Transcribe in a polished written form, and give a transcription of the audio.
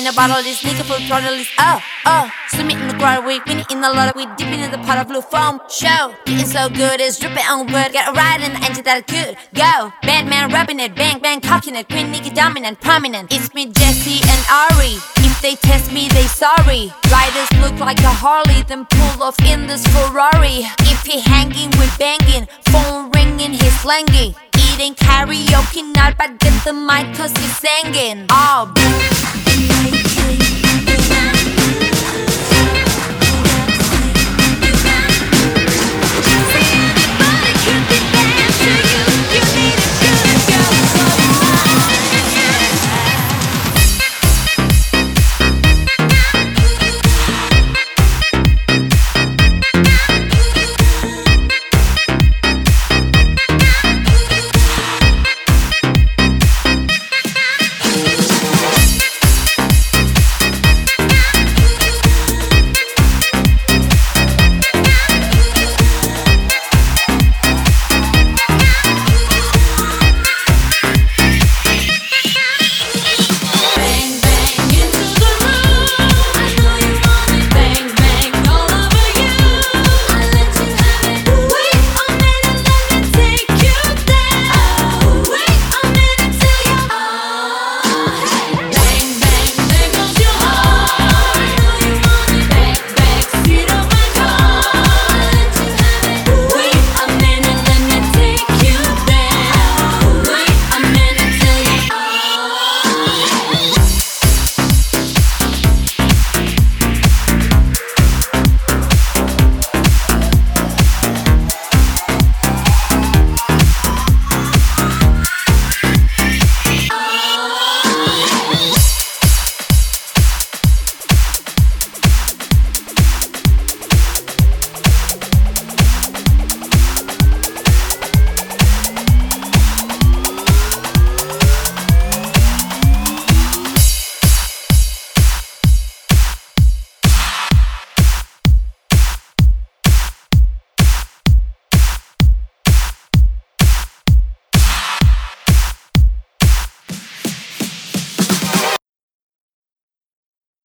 in a bottle, this nigga full throttle is swim it in the crowd, we win it in a lot of, we dipping in the pot of blue foam. Show, getting so good, it's dripping on wood. Got a ride in the engine that could go. Bad man rubbing it, bang bang cocking it. Queen nigga dominant, prominent. It's me, Jesse and Ari. If they test me, they sorry. Riders look like a Harley, then pull off in this Ferrari. If he hanging, we banging. Phone ringing, he's slanging. Eating karaoke, not but get the mic 'cause he's singing. Oh.